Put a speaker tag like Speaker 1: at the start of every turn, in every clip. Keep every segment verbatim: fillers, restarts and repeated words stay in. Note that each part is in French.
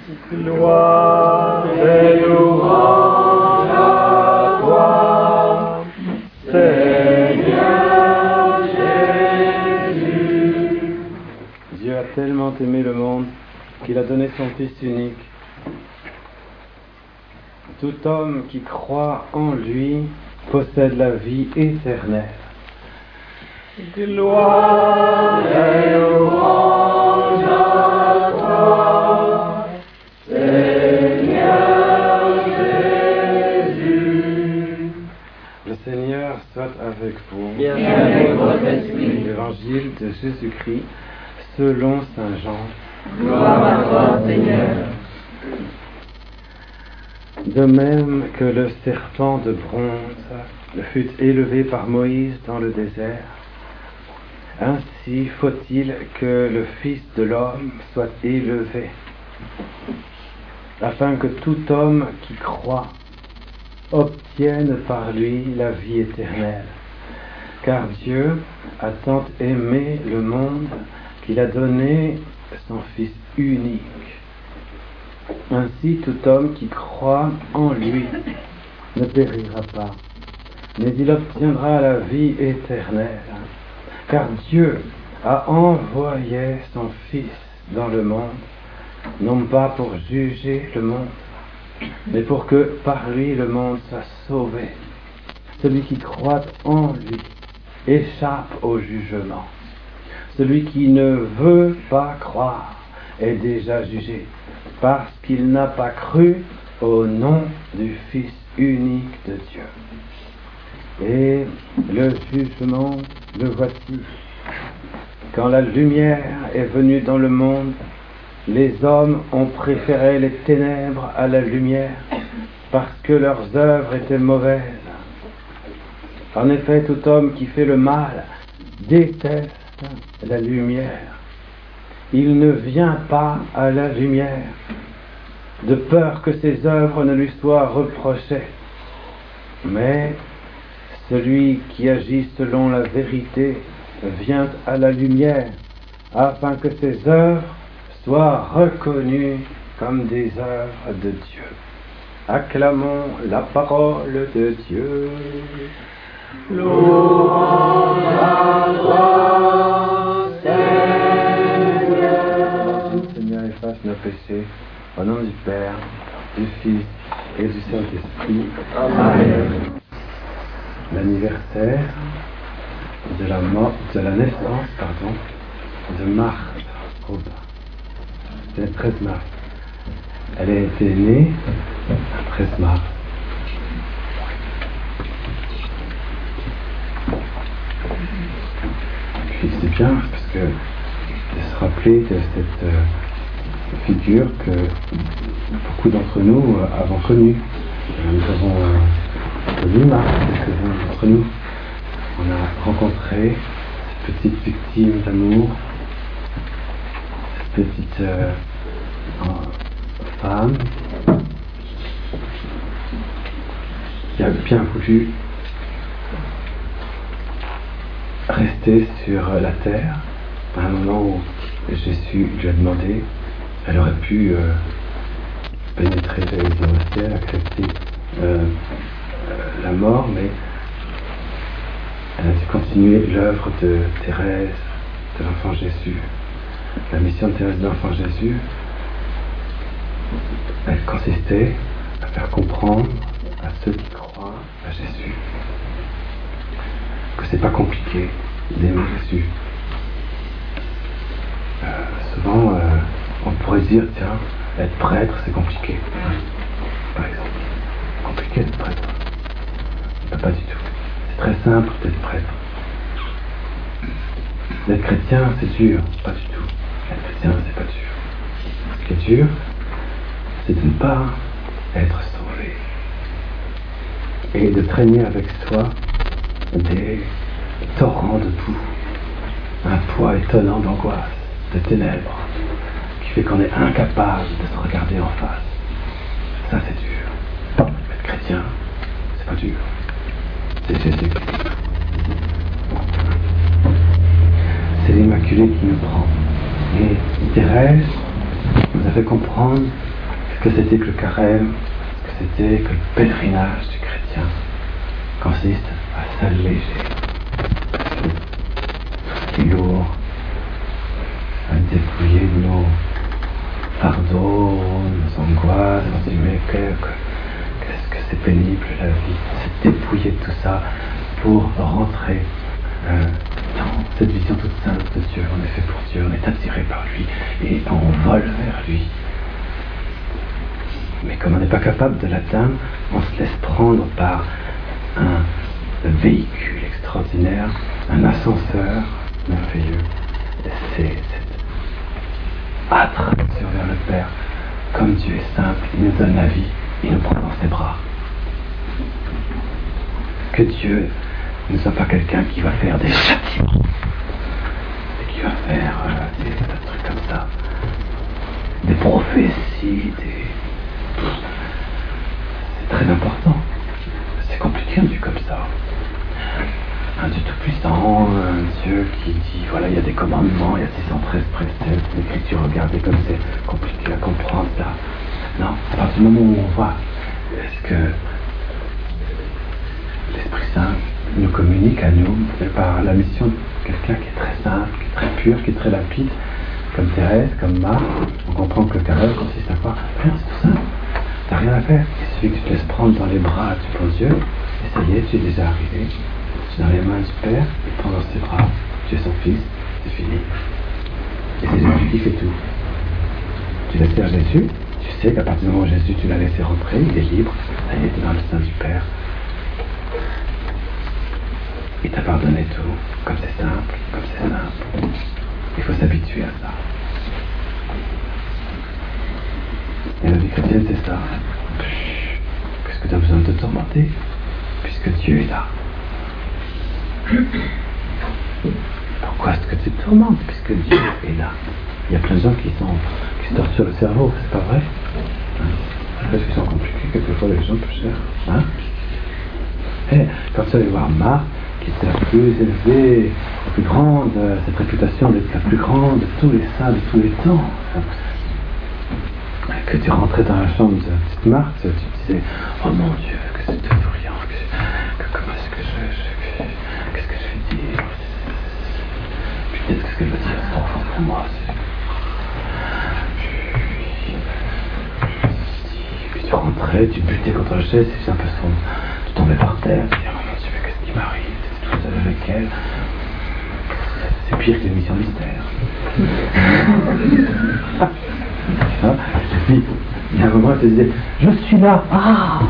Speaker 1: Gloire et louange à toi, Seigneur Jésus.
Speaker 2: Dieu a tellement aimé le monde qu'il a donné son Fils unique. Tout homme qui croit en lui possède la vie éternelle.
Speaker 1: Gloire et louange à toi, Seigneur Jésus.
Speaker 2: Le Seigneur soit avec vous.
Speaker 1: Et avec votre esprit.
Speaker 2: L'évangile de Jésus-Christ selon saint Jean.
Speaker 1: Gloire à toi, Seigneur.
Speaker 2: De même que le serpent de bronze fut élevé par Moïse dans le désert, ainsi faut-il que le Fils de l'homme soit élevé, afin que tout homme qui croit obtienne par lui la vie éternelle. Car Dieu a tant aimé le monde qu'il a donné son Fils unique. Ainsi tout homme qui croit en lui ne périra pas, mais il obtiendra la vie éternelle. Car Dieu a envoyé son Fils dans le monde, non pas pour juger le monde, mais pour que par lui le monde soit sauvé. Celui qui croit en lui échappe au jugement. Celui qui ne veut pas croire est déjà jugé, parce qu'il n'a pas cru au nom du Fils unique de Dieu. Et le jugement, le voici. Quand la lumière est venue dans le monde, les hommes ont préféré les ténèbres à la lumière, parce que leurs œuvres étaient mauvaises. En effet, tout homme qui fait le mal déteste la lumière. Il ne vient pas à la lumière, de peur que ses œuvres ne lui soient reprochées. Mais celui qui agit selon la vérité vient à la lumière, afin que ses œuvres soient reconnues comme des œuvres de Dieu. Acclamons la parole de Dieu.
Speaker 1: Louange à toi, Seigneur.
Speaker 2: Le Seigneur efface nos péchés, au nom du Père, du Fils et du Saint-Esprit.
Speaker 1: Amen.
Speaker 2: L'anniversaire de la mort, de la naissance, pardon, de Marthe Robin. C'est le treize mars. Elle a été née le treize mars. Puis c'est bien parce que de se rappeler de cette euh, figure que beaucoup d'entre nous euh, avons connue. Euh, nous avons euh, connu Marthe, quelques-uns d'entre nous. On a rencontré cette petite victime d'amour, cette petite euh, femme qui a bien voulu rester sur la terre. À un moment où Jésus lui a demandé, elle aurait pu euh, pénétrer, j'allais dire, au ciel, accepter euh, euh, la mort, mais elle a dû continuer l'œuvre de Thérèse de l'Enfant Jésus. La mission de Thérèse de l'Enfant Jésus, elle consistait à faire comprendre à ceux qui croient à Jésus que c'est pas compliqué d'aimer Jésus. Euh, souvent, euh, on pourrait dire, tiens, être prêtre, c'est compliqué. Par exemple, compliqué d'être prêtre. Ben, pas du tout. C'est très simple d'être prêtre. D'être chrétien, c'est dur. Pas du tout. Être chrétien, c'est pas dur. Ce qui est dur, c'est de ne pas être sauvé. Et de traîner avec soi des torrents de boue, un poids étonnant d'angoisse, de ténèbres, qui fait qu'on est incapable de se regarder en face. Ça, c'est dur. Être chrétien, c'est pas dur. C'est Jésus. C'est l'Immaculée qui nous prend. Et Thérèse nous a fait comprendre que c'était que le carême, que c'était que le pèlerinage du chrétien consiste à s'alléger tout ce qui est lourd, à dépouiller de nos fardeaux, nos angoisses, on se dit mais que, que, qu'est-ce que c'est pénible la vie, se dépouiller de tout ça pour rentrer euh, dans cette vision toute sainte de Dieu. On est fait pour Dieu, on est attiré par lui et on vole vers lui. Mais comme on n'est pas capable de l'atteindre, on se laisse prendre par un véhicule extraordinaire, un ascenseur merveilleux. Et c'est cette attraction vers le Père. Comme Dieu est simple, il nous donne la vie, il nous prend dans ses bras. Que Dieu ne soit pas quelqu'un qui va faire des châtiments et qui va faire euh, des, des trucs comme ça, des prophéties, des... c'est très important. C'est compliqué un Dieu comme ça. Un Dieu tout-puissant, un Dieu qui dit, voilà, il y a des commandements, il y a six cent treize préceptes, l'écriture, regardez comme c'est compliqué à comprendre ça. Non, à partir du moment où on voit, est-ce que l'Esprit Saint nous communique à nous par la mission de quelqu'un qui est très simple, qui est très pur, qui est très lapide, comme Thérèse, comme Marc, on comprend que le carême consiste à quoi? Rien, c'est tout simple. T'as rien à faire. Il suffit que tu te laisses prendre dans les bras du bon Dieu, et ça y est, tu es déjà arrivé. Tu es dans les mains du Père, il te prend dans ses bras, tu es son fils, c'est fini. Et c'est Jésus qui fait tout. Tu laisses faire Jésus, tu sais qu'à partir du moment où Jésus, tu l'as laissé rentrer, il est libre, ça y est, tu es dans le sein du Père. Il t'a pardonné tout, comme c'est simple, comme c'est simple. Il faut s'habituer à ça. Et la vie chrétienne, c'est ça. Qu'est-ce que tu as besoin de te tourmenter, puisque Dieu est là. Pourquoi est-ce que tu te tourmentes, puisque Dieu est là? Il y a plein de gens qui, sont, qui se torturent le cerveau, c'est pas vrai? Hein? Parce qu'ils sont compliqués, quelquefois les gens peu chers. Hein? Et quand tu vas aller voir Marc, qui était la plus élevée, la plus grande, cette réputation d'être la plus grande de tous les saints de tous les temps, que tu rentrais dans la chambre de petite Marthe, tu te disais, oh mon Dieu, que c'est effrayant, que, que comment est-ce que je, je qu'est-ce que je vais dire, putain, qu'est-ce que je veux dire, c'est trop fort pour moi. Et puis tu rentrais, tu butais contre la chaise, c'est un peu sombre, tu tombais par terre, tu disais, oh mon Dieu, mais qu'est-ce qui m'arrive, tu étais tout seul avec elle, c'est pire que l'émission mystère. Hein? Et puis, il y a un moment, elle te disait, je suis là. Ah,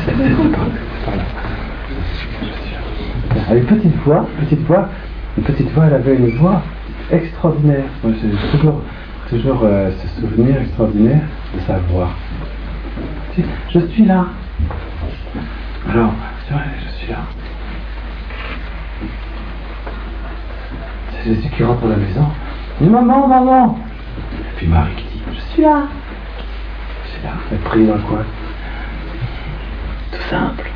Speaker 2: elle a une petite voix, petite voix, une petite voix, elle avait une voix extraordinaire. Moi, j'ai toujours, toujours euh, ce souvenir extraordinaire de sa voix. Je suis là. Alors, c'est vrai, je suis là. C'est Jésus qui rentre dans la maison. Il dit, maman, maman. Et puis Marie qui dit, je suis là. Je suis là. Elle prie dans le coin. Tout simple.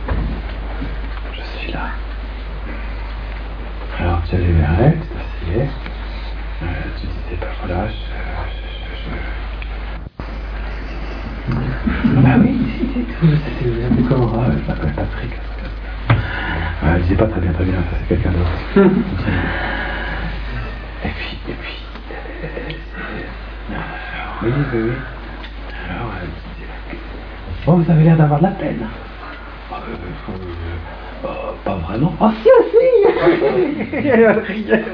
Speaker 2: Je suis là. Alors tu allais vers elle, tu t'asseyais. Euh, tu disais, ben voilà, je... je, je... Bah oui, si, si, tout. Vous appelez comment? Ah, je m'appelle Patrick. Euh, je disais pas très bien, très bien, ça c'est quelqu'un d'autre. Et puis, et puis... Alors, oui, oui, oui. Alors, elle disait, bon, vous avez l'air d'avoir de la peine. Oh, euh, euh, euh, pas vraiment. Oh, si, aussi. Elle riait.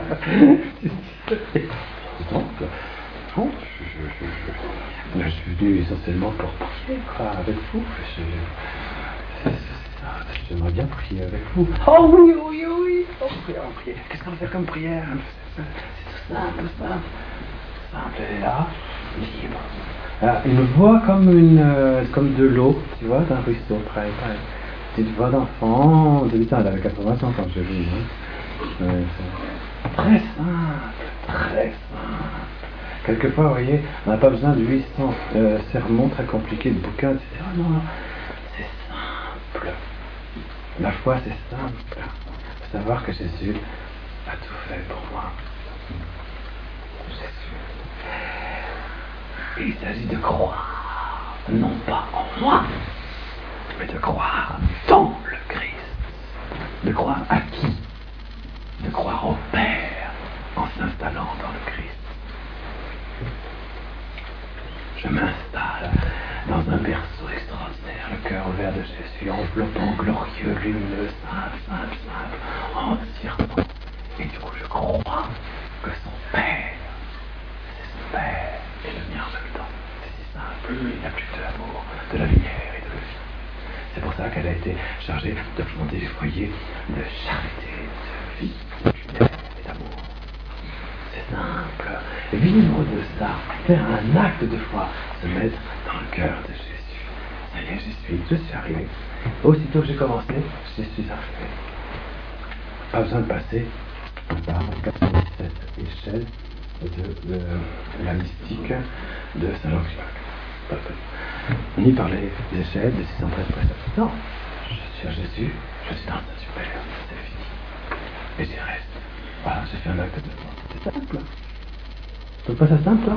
Speaker 2: Donc, non, je, je, je, je, je suis venu essentiellement pour prier, quoi, avec vous. Je, je, j'aimerais bien prier avec vous. Oh oui, oui, oui. Oh, prière, prière. Qu'est-ce qu'on fait comme prière? C'est tout simple, simple. Simple, elle est là, libre. Alors, une voix comme, une, euh, comme de l'eau, tu vois, d'un ruisseau, pareil, pareil. Petite voix d'enfant, de huit ans, elle avait quatre-vingts ans quand je l'ai vue. Hein. Ouais, très simple, très simple. Quelquefois, vous voyez, on n'a pas besoin de huit cents euh, sermons très compliqués, de bouquins, et cetera. Non, non, c'est simple. La foi, c'est simple. Il faut savoir que Jésus a tout fait pour moi. Jésus. Il s'agit de croire. non pas en moi, mais de croire dans le Christ. De croire à qui? De croire au Père en s'installant dans le Christ. Je m'installe dans un berceau extraordinaire, le cœur ouvert de Jésus, enveloppant, glorieux, lumineux, simple, simple, simple, entièrement. Et du coup, je crois que son Père, c'est son Père, et le mien en même temps. C'est si simple, il n'a plus que de l'amour, de la lumière et de la vie. C'est pour ça qu'elle a été chargée de fonder des foyers de charité, de vie, de lumière et d'amour. C'est simple. Vivre de ça, faire un acte de foi, se mettre dans le cœur de Jésus. Ça y est, j'y suis, je suis arrivé. Aussitôt que j'ai commencé, je suis arrivé. Pas besoin de passer par quatre-vingt-dix-sept échelles de, de la mystique de Saint-Jean-Chrysostome. Ni par les échelles de six cent treize préceptes. Non, je suis à Jésus, je suis dans un super, c'est fini. Et j'y reste. Voilà, j'ai fait un acte de foi. C'est simple. Tu trouves pas ça simple, toi?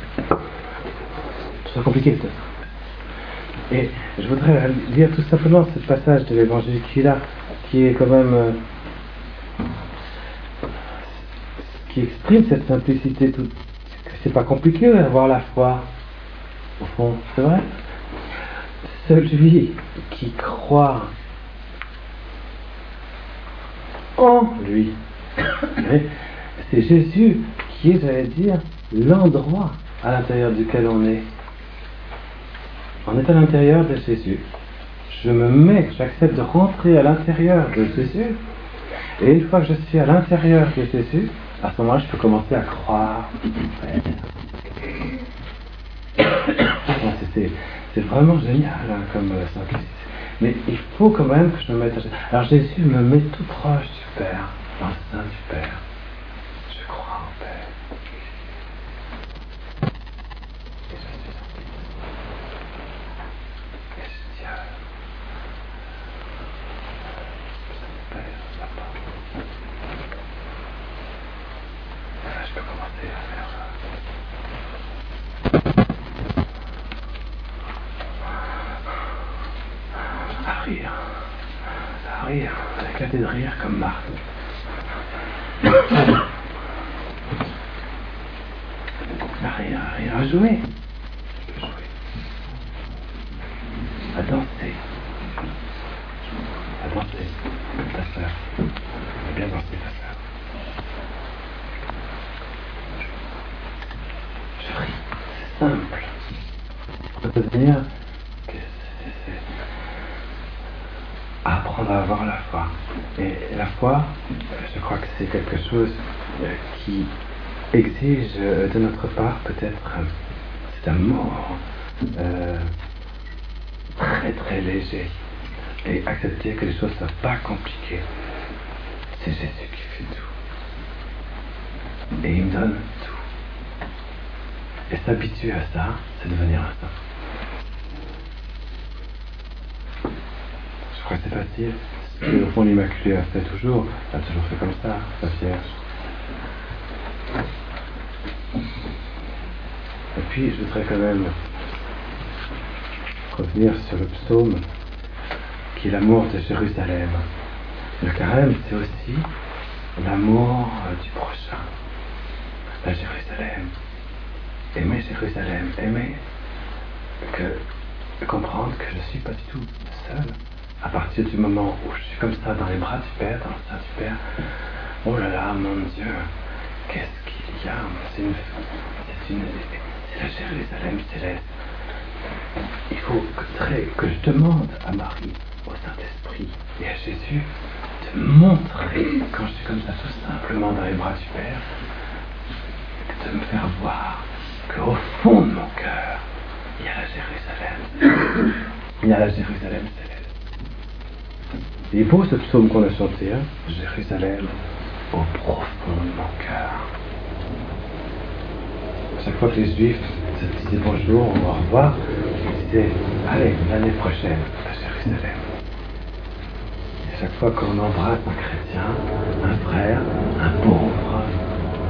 Speaker 2: C'est compliqué, peut-être. Et je voudrais lire tout simplement ce passage de l'évangile qui est là, qui est quand même... Euh, qui exprime cette simplicité toute. C'est pas compliqué d'avoir la foi, au fond, c'est vrai. Celui qui croit en lui. C'est Jésus qui est, j'allais dire, l'endroit à l'intérieur duquel on est. On est à l'intérieur de Jésus. Je me mets, j'accepte de rentrer à l'intérieur de Jésus. Et une fois que je suis à l'intérieur de Jésus, à ce moment-là, je peux commencer à croire. C'est, c'est vraiment génial hein, comme euh, simplicité. Mais il faut quand même que je me mette à Jésus. Alors Jésus me met tout proche du Père, dans le sein du Père. Je crois au Père. Et je suis en vie. Et je dis à Père, Papa. Là, je peux commencer à faire ça. À rire. À rire. À éclater de rire comme Marthe. À rire, à rire, à jouer. Je peux jouer. À danser. À danser. Comme ta sœur. À bien danser ta sœur. Je ris. C'est simple. On peut dire que c'est, c'est apprendre à avoir la foi. Et la foi, je crois que c'est quelque chose qui exige de notre part peut-être cet amour euh, très très léger et accepter que les choses ne soient pas compliquées. C'est Jésus qui fait tout. Et il me donne tout. Et s'habituer à ça, c'est devenir un saint. Je crois que c'est facile. Ce que, au fond, l'Immaculée a fait toujours. Elle a toujours fait comme ça, sa Vierge. Et puis, je voudrais quand même revenir sur le psaume qui est l'amour de Jérusalem. Le carême, c'est aussi l'amour du prochain. La Jérusalem. Aimer Jérusalem. Aimer que comprendre que je ne suis pas du tout seul. À partir du moment où je suis comme ça dans les bras du Père, dans le sein du Père, oh là là, mon Dieu, qu'est-ce qu'il y a? C'est une, c'est une, c'est la Jérusalem céleste. Il faut que, très, que je demande à Marie, au Saint-Esprit et à Jésus de montrer, quand je suis comme ça tout simplement dans les bras du Père, de me faire voir qu'au fond de mon cœur, il y a la Jérusalem. Il y a la Jérusalem céleste. Il est beau ce psaume qu'on a chanté, hein? Jérusalem au profond de mon cœur. À chaque fois que les Juifs se disaient bonjour ou au revoir, ils disaient allez, l'année prochaine à Jérusalem. Et à chaque fois qu'on embrasse un chrétien, un frère, un pauvre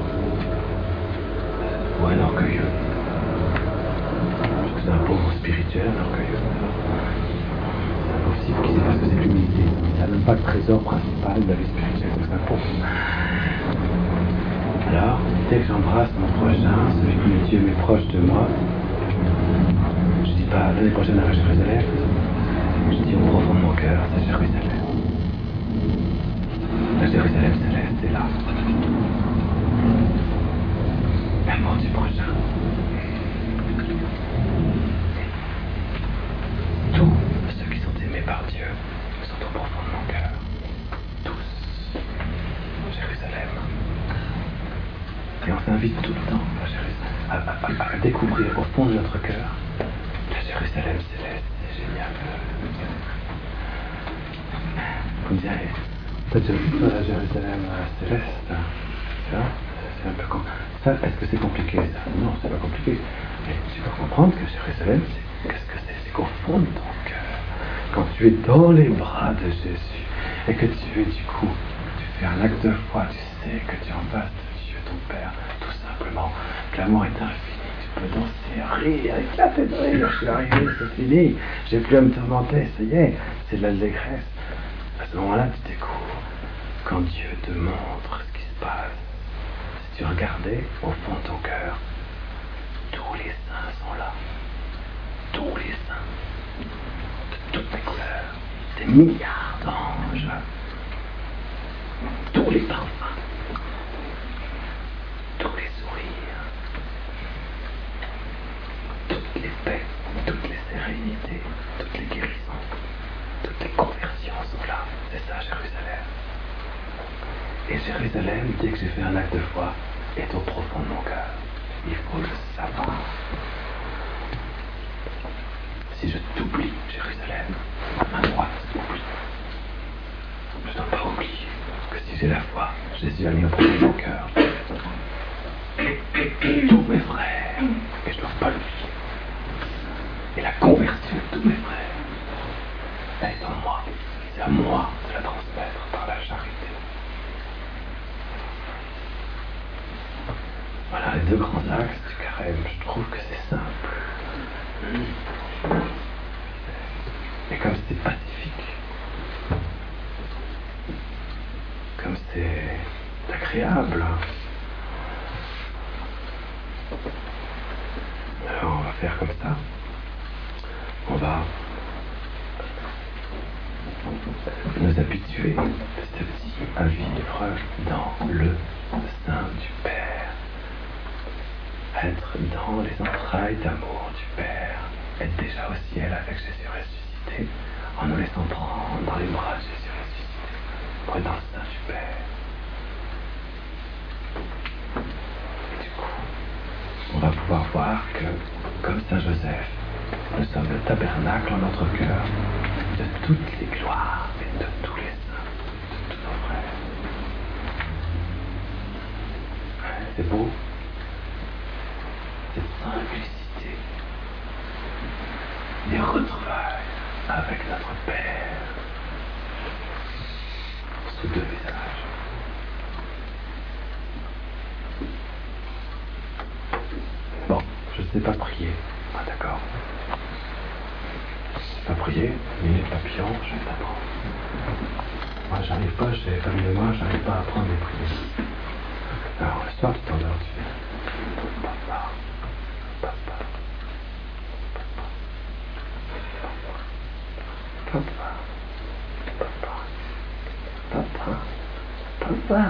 Speaker 2: ou un orgueilleux, c'est un pauvre spirituel. spirituel, un orgueilleux. C'est impossible qu'il sait pas ce que c'est que l'humilité. Il n'a même pas le trésor principal de la vie spirituelle, c'est impossible. Alors, dès que j'embrasse mon prochain, celui que Dieu m'est proche de moi, je dis pas l'année prochaine à Jérusalem, je dis au profond de mon cœur, c'est Jérusalem. La Jérusalem céleste est là. L'amour du prochain. Tous ceux qui sont aimés par Dieu sont au profond de mon cœur. Tous. Jérusalem. Et on s'invite tout le temps à, Jérusalem, à, à, à découvrir au fond de notre cœur la Jérusalem céleste. C'est génial. Vous me direz, t'as déjà vu toi la Jérusalem céleste? Tu vois? C'est un peu com... Ça, est-ce que c'est compliqué ça? Non, c'est pas compliqué. Mais tu dois comprendre que Jérusalem, c'est... qu'est-ce que c'est? C'est qu'au fond de ton cœur, quand tu es dans les bras de Jésus et que tu es du coup, tu fais un acte de foi, tu sais que tu es en face de Dieu, ton Père, tout simplement, que l'amour est infini, tu peux danser, rire, éclater de rire, je suis arrivé, c'est fini, j'ai plus à me tourmenter, ça y est, c'est de l'allégresse. À ce moment-là, tu découvres, quand Dieu te montre ce qui se passe, si tu regardais au fond de ton cœur, tous les saints sont là. Tous les saints. De toutes les couleurs. Des milliards d'anges. Tous les parfums. Tous les sourires. Toutes les paix. Toutes les sérénités. Toutes les guérisons. Toutes les conversions sont là. C'est ça, Jérusalem. Et Jérusalem, dès que j'ai fait un acte de foi, est au profond de mon cœur. Il faut le savoir. Si je t'oublie, Jérusalem, ma main droite oublie. Je ne dois pas oublier que si j'ai la foi, Jésus a mis au profond de mon cœur tous mes frères, et je ne dois pas l'oublier. Et la conversion de tous mes frères, elle est en moi. C'est à moi de la transmettre par la charité. Voilà les deux grands axes du carême. Je trouve que c'est simple. Et comme c'est pacifique, comme c'est agréable, alors on va faire comme ça. On va nous habituer petit à petit à vivre dans le sein du Père, à être dans les entrailles d'amour du Père, être déjà au ciel avec Jésus ressuscité, en nous laissant prendre dans les bras de Jésus ressuscité, pour être dans le sein du Père. Et du coup, on va pouvoir voir que, comme Saint Joseph, nous sommes le tabernacle en notre cœur de toutes les gloires et de tous les saints, de tous nos frères. Ouais, c'est beau, cette simplicité, des retrouvailles avec notre Père sous deux visages. Bon, je ne sais pas prier, ah, d'accord. Pas prier, minute papillon, je vais t'apprendre. Moi, j'arrive pas, j'ai famille de moi, j'arrive pas à apprendre les prières. Alors, le soir, tu t'endors, tu fais papa, papa, papa, papa, papa, papa,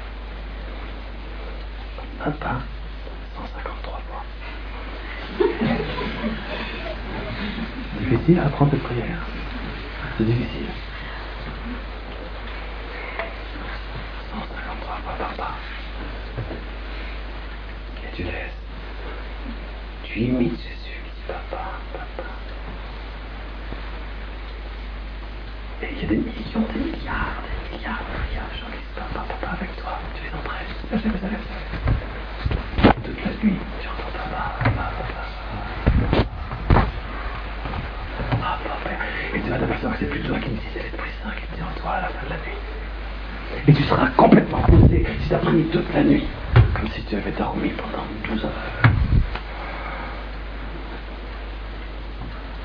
Speaker 2: papa, papa, cent cinquante-trois fois. C'est difficile à apprendre cette prière. C'est difficile. cent cinquante-trois fois papa. Et tu laisses. Tu imites Jésus qui dit papa, papa. Et il y a des millions, des milliards, des milliards, des milliards de gens qui disent papa, papa avec toi. Tu les entraînes. Lève, lève, lève, lève. Toute la nuit, tu entends papa, papa, papa. Et tu vas t'apercevoir que c'est plus toi qui me dis, c'est l'Esprit Saint qui te dit en toi à la fin de la nuit. Et tu seras complètement posé si tu as prié toute la nuit, comme si tu avais dormi pendant douze heures.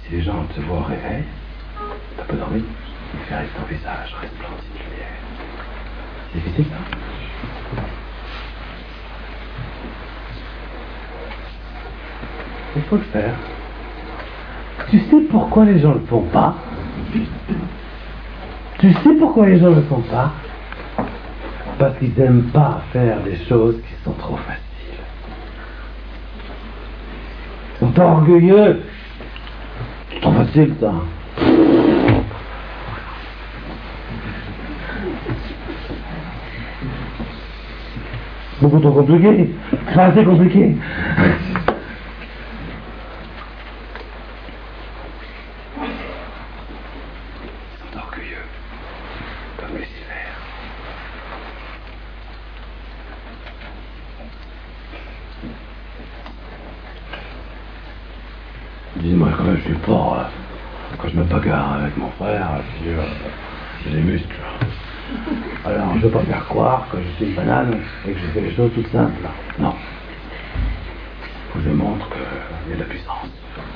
Speaker 2: Si les gens te voient au réveil, t'as pas dormi, ils verraient ton visage resplendit de lumière. C'est difficile, ça? Il faut le faire. Tu sais pourquoi les gens le font pas? Tu sais pourquoi les gens le font pas? Parce qu'ils n'aiment pas faire des choses qui sont trop faciles. Ils sont orgueilleux. C'est trop facile, ça. Beaucoup trop compliqué. C'est assez compliqué. Ils sont orgueilleux, comme Lucifer. Dis-moi, quand je suis fort, quand je me bagarre avec mon frère, j'ai euh, des muscles. Alors, je ne veux pas faire croire que je suis une banane et que je fais les choses toutes simples. Non. Il faut que je montre qu'il y a de la puissance.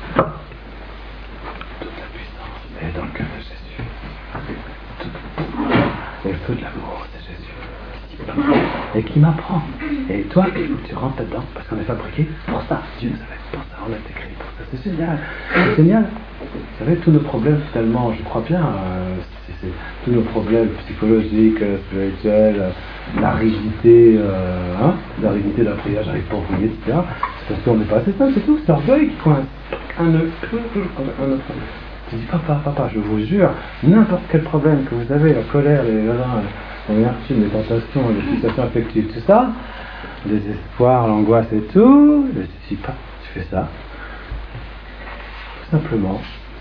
Speaker 2: Toute la puissance est dans le cœur de Jésus. Tout. Et le feu de l'amour, c'est Jésus. Et qui m'apprend. Et toi, tu rentres là-dedans parce qu'on est fabriqué pour ça. Dieu nous a fait pour ça, on a été créé pour ça. C'est génial. C'est génial. Vous savez, tous nos problèmes, finalement, je crois bien, euh, c'est, c'est, tous nos problèmes psychologiques, euh, spirituels, euh, la rigidité, euh, hein, la rigidité de la prière, j'arrive pas à prier, et cetera. C'est parce qu'on n'est pas assez simple, c'est tout. C'est l'orgueil qui coince. Un nœud, un autre. Tu dis, papa, papa, je vous jure, n'importe quel problème que vous avez, la colère, les l'amertume, les tentations, les situations affectives, tout ça, le désespoir, l'angoisse et tout, je dis pas, tu fais ça. Tout simplement.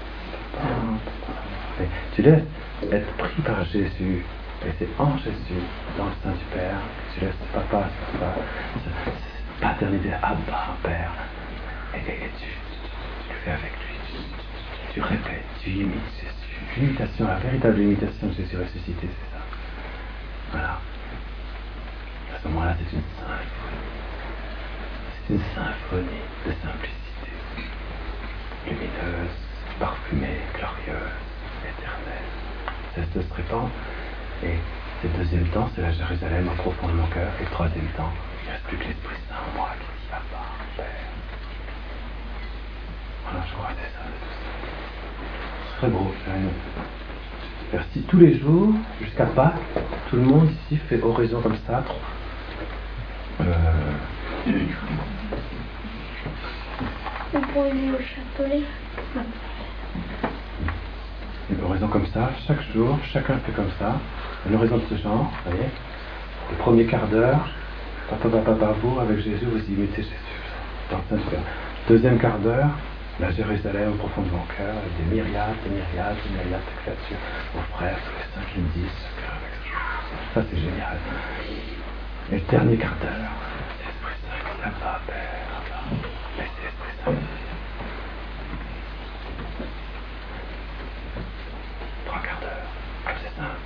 Speaker 2: Et tu laisses être pris par Jésus, et c'est en Jésus, dans le sein du Père, que tu laisses papa, papa, paternité, Abba, Père, et, et, et tu, tu, tu le fais avec lui, tu, tu, tu répètes, tu imites Jésus. L'imitation, la véritable imitation de Jésus ressuscité, c'est ça. Voilà. À ce moment-là, c'est une symphonie. C'est une symphonie de simplicité, lumineuse, parfumée, glorieuse, éternelle. Cesse de se répandre. Et le deuxième temps, c'est la Jérusalem au profond de mon cœur. Et le troisième temps, il ne reste plus que l'Esprit Saint en moi qui dit Abba, Père. Voilà, je crois que c'est ça, tout ça. C'est très beau. Faire si tous les jours, jusqu'à Pâques, tout le monde ici fait oraison comme ça. Euh...
Speaker 3: On pourrait aller au chapelet.
Speaker 2: Une oraison comme ça, chaque jour, chacun fait comme ça. Une oraison de ce genre, vous voyez. Le premier quart d'heure, papa, papa, papa, vous, avec Jésus, vous imitez Jésus. Dans le Saint-Père. Deuxième quart d'heure, la Jérusalem au profond de mon cœur, avec des myriades, des myriades, des myriades de créatures, vos frères, tous les saints qui me disent ce cœur avec ce jour. Ça, c'est génial. Et le dernier quart d'heure, c'est l'Esprit Saint qui dit Abba, Père, Abba. Laissez l'Esprit Saint ici. Trois quarts d'heure, comme c'est simple.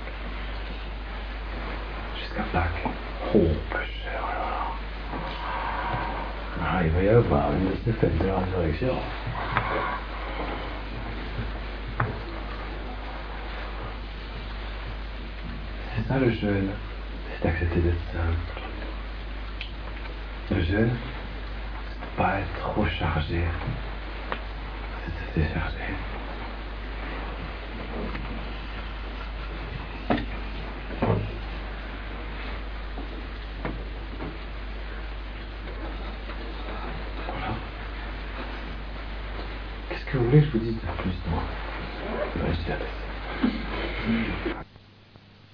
Speaker 2: Jusqu'à Pâques. Oh, plus cher alors. Ah, il va y avoir une de ces fêtes de la résurrection. C'est ça le jeûne, c'est accepter d'être simple. Le jeûne, c'est pas être trop chargé, c'est se décharger. Voilà. Qu'est-ce que vous voulez que je vous dise de plus, moi? Ben, je dis à